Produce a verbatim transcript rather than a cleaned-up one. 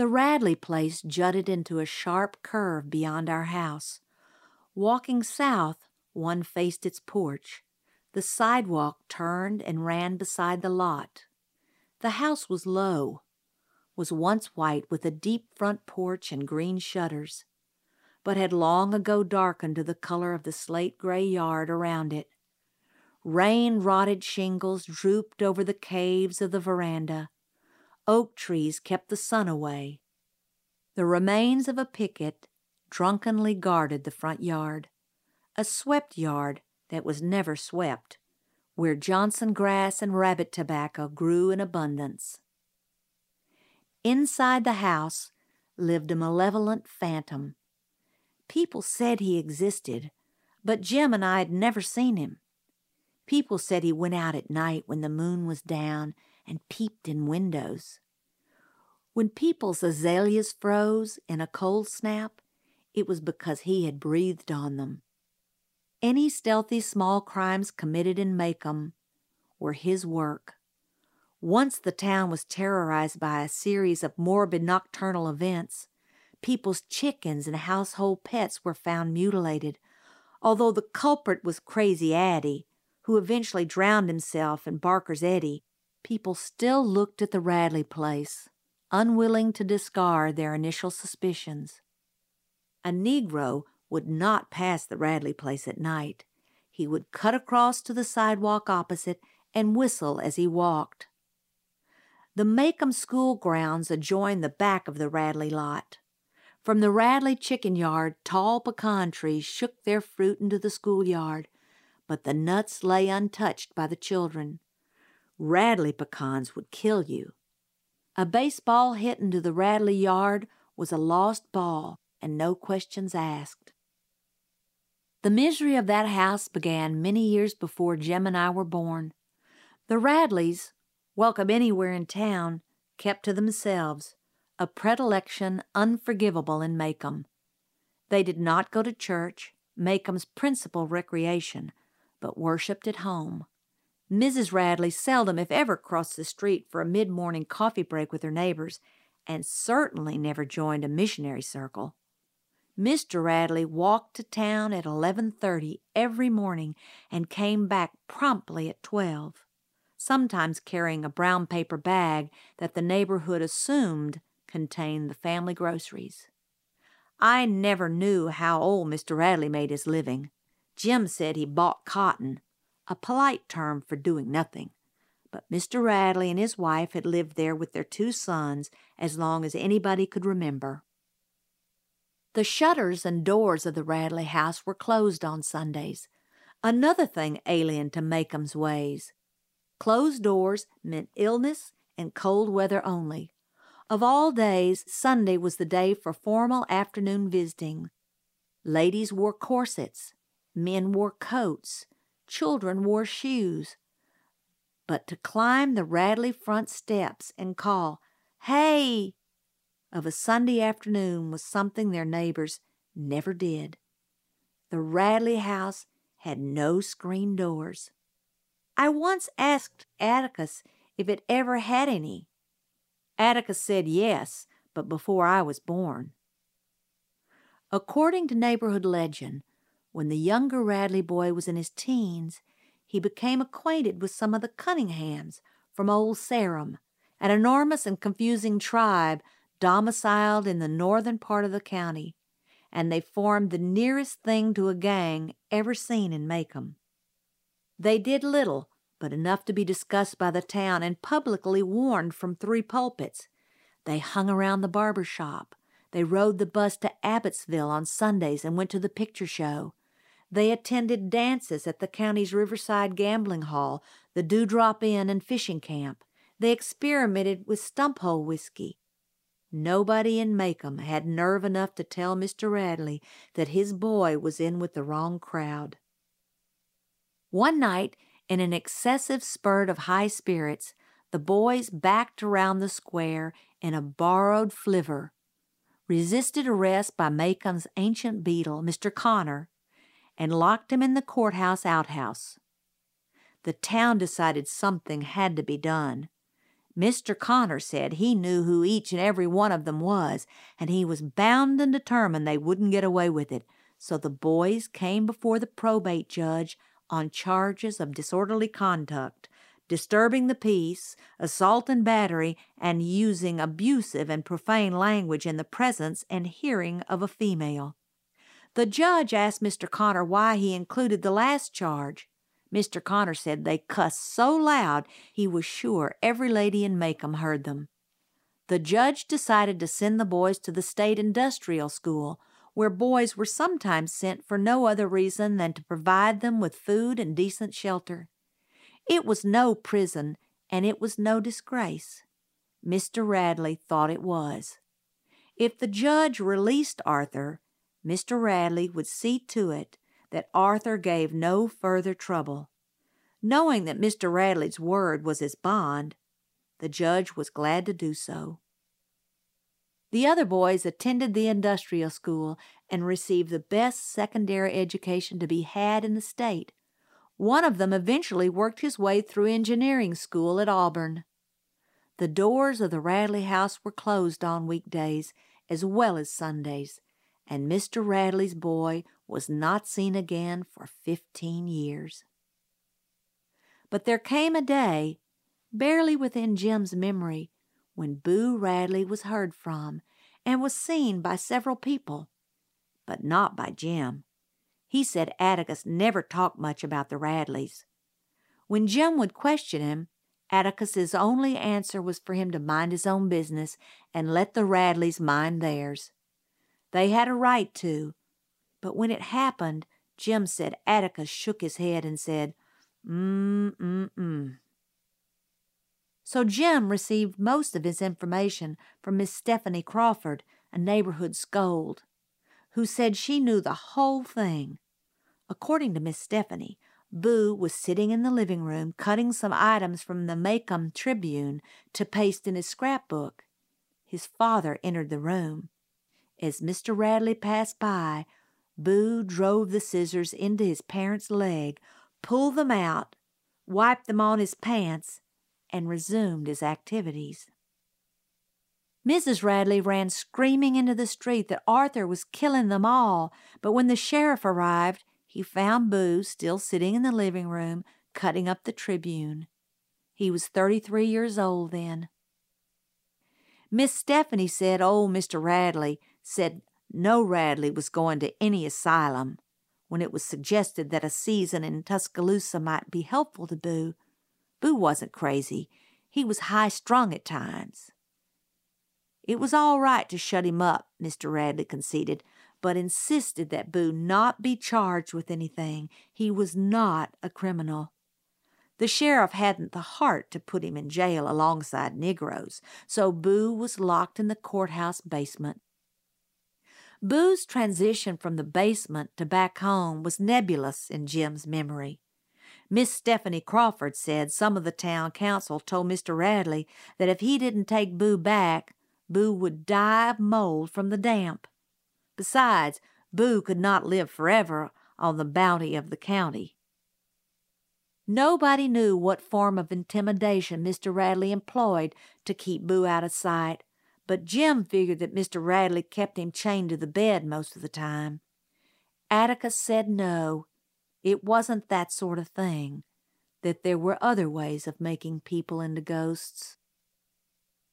The Radley place jutted into a sharp curve beyond our house. Walking south, one faced its porch. The sidewalk turned and ran beside the lot. The house was low, was once white with a deep front porch and green shutters, but had long ago darkened to the color of the slate-gray yard around it. Rain-rotted shingles drooped over the caves of the veranda. Oak trees kept the sun away. The remains of a picket drunkenly guarded the front yard, a swept yard that was never swept, where Johnson grass and rabbit tobacco grew in abundance. Inside the house lived a malevolent phantom. People said he existed, but Jim and I had never seen him. People said he went out at night when the moon was down and peeped in windows. When people's azaleas froze in a cold snap, it was because he had breathed on them. Any stealthy small crimes committed in Macomb were his work. Once the town was terrorized by a series of morbid nocturnal events. People's chickens and household pets were found mutilated, although the culprit was Crazy Addie, who eventually drowned himself in Barker's Eddy. People still looked at the Radley place, unwilling to discard their initial suspicions. A Negro would not pass the Radley place at night. He would cut across to the sidewalk opposite and whistle as he walked. The Macomb school grounds adjoined the back of the Radley lot. From the Radley chicken yard, tall pecan trees shook their fruit into the schoolyard, but the nuts lay untouched by the children. Radley pecans would kill you. A baseball hit into the Radley yard was a lost ball and no questions asked. The misery of that house began many years before Jim and I were born. The Radleys, welcome anywhere in town, kept to themselves, a predilection unforgivable in Macomb. They did not go to church, Macomb's principal recreation, but worshipped at home. Missus Radley seldom, if ever, crossed the street for a mid-morning coffee break with her neighbors, and certainly never joined a missionary circle. Mister Radley walked to town at eleven thirty every morning and came back promptly at twelve, sometimes carrying a brown paper bag that the neighborhood assumed contained the family groceries. I never knew how old Mister Radley made his living. Jim said he bought cotton, a polite term for doing nothing, but Mister Radley and his wife had lived there with their two sons as long as anybody could remember. The shutters and doors of the Radley house were closed on Sundays, another thing alien to Macomb's ways. Closed doors meant illness and cold weather only. Of all days, Sunday was the day for formal afternoon visiting. Ladies wore corsets, men wore coats, children wore shoes. But to climb the Radley front steps and call, "Hey!" of a Sunday afternoon was something their neighbors never did. The Radley house had no screen doors. I once asked Atticus if it ever had any. Atticus said yes, but before I was born. According to neighborhood legend, when the younger Radley boy was in his teens, he became acquainted with some of the Cunninghams from Old Sarum, an enormous and confusing tribe domiciled in the northern part of the county, and they formed the nearest thing to a gang ever seen in Macomb. They did little, but enough to be discussed by the town and publicly warned from three pulpits. They hung around the barber shop. They rode the bus to Abbotsville on Sundays and went to the picture show. They attended dances at the county's Riverside Gambling Hall, the Dewdrop Inn and fishing camp. They experimented with stump-hole whiskey. Nobody in Macomb had nerve enough to tell Mister Radley that his boy was in with the wrong crowd. One night, in an excessive spurt of high spirits, the boys backed around the square in a borrowed flivver, resisted arrest by Macomb's ancient beadle, Mister Connor, and locked him in the courthouse outhouse. The town decided something had to be done. Mister Connor said he knew who each and every one of them was, and he was bound and determined they wouldn't get away with it, so the boys came before the probate judge on charges of disorderly conduct, disturbing the peace, assault and battery, and using abusive and profane language in the presence and hearing of a female. The judge asked Mister Connor why he included the last charge. Mister Connor said they cussed so loud he was sure every lady in Macomb heard them. The judge decided to send the boys to the state industrial school, where boys were sometimes sent for no other reason than to provide them with food and decent shelter. It was no prison, and it was no disgrace. Mister Radley thought it was. If the judge released Arthur, Mister Radley would see to it that Arthur gave no further trouble. Knowing that Mister Radley's word was his bond, the judge was glad to do so. The other boys attended the industrial school and received the best secondary education to be had in the state. One of them eventually worked his way through engineering school at Auburn. The doors of the Radley house were closed on weekdays as well as Sundays, and Mister Radley's boy was not seen again for fifteen years. But there came a day, barely within Jim's memory, when Boo Radley was heard from and was seen by several people, but not by Jim. He said Atticus never talked much about the Radleys. When Jim would question him, Atticus's only answer was for him to mind his own business and let the Radleys mind theirs. They had a right to, but when it happened, Jim said Atticus shook his head and said, mm-mm-mm. So Jim received most of his information from Miss Stephanie Crawford, a neighborhood scold, who said she knew the whole thing. According to Miss Stephanie, Boo was sitting in the living room cutting some items from the Macomb Tribune to paste in his scrapbook. His father entered the room. As Mister Radley passed by, Boo drove the scissors into his parent's leg, pulled them out, wiped them on his pants, and resumed his activities. Missus Radley ran screaming into the street that Arthur was killing them all, but when the sheriff arrived, he found Boo still sitting in the living room, cutting up the Tribune. He was thirty-three years old then. Miss Stephanie said old Mister Radley said no Radley was going to any asylum. When it was suggested that a season in Tuscaloosa might be helpful to Boo, Boo wasn't crazy. He was high-strung at times. It was all right to shut him up, Mister Radley conceded, but insisted that Boo not be charged with anything. He was not a criminal. The sheriff hadn't the heart to put him in jail alongside Negroes, so Boo was locked in the courthouse basement. Boo's transition from the basement to back home was nebulous in Jim's memory. Miss Stephanie Crawford said some of the town council told Mister Radley that if he didn't take Boo back, Boo would die of mold from the damp. Besides, Boo could not live forever on the bounty of the county. Nobody knew what form of intimidation Mister Radley employed to keep Boo out of sight, but Jim figured that Mister Radley kept him chained to the bed most of the time. Atticus said no, it wasn't that sort of thing, that there were other ways of making people into ghosts.